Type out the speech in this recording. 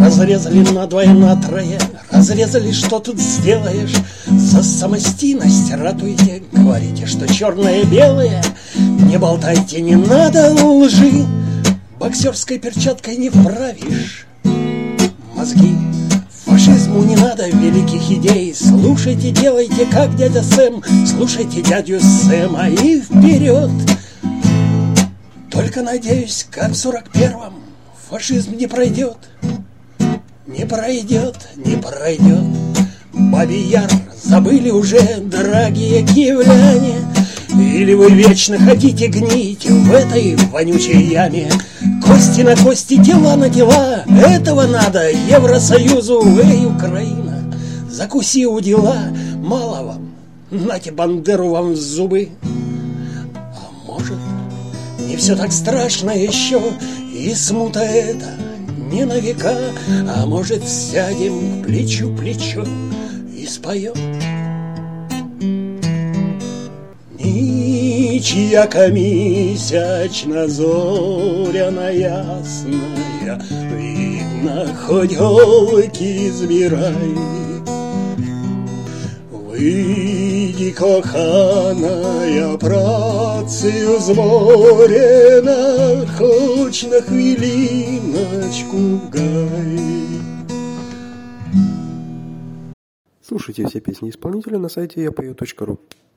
Разрезали надвое, натрое, разрезали, что тут сделаешь? За самостийность ратуете, говорите, что черное белое. Не болтайте, не надо лжи, боксерской перчаткой не вправишь мозги. Фашизму не надо великих идей. Слушайте, делайте, как дядя Сэм. Слушайте дядю Сэма и вперед. Только, надеюсь, как в 41-м фашизм не пройдет. Не пройдет, не пройдет. Бабий Яр забыли уже, дорогие киевляне? Или вы вечно хотите гнить в этой вонючей яме? Кости на кости, тела на тела. Этого надо Евросоюзу. Эй, Украина, закуси у дела. Мало вам, нате Бандеру вам в зубы. А может, не все так страшно еще, и смута это не на века. А может, сядем плечу к плечу и споем. Ничьяка місячна зоряна ясная, видно, хоть голки збирай. Вийди, коханая, працею зморена, хоч на хвилиночку в гай. Слушайте все песни исполнителя на сайте yapою.ru.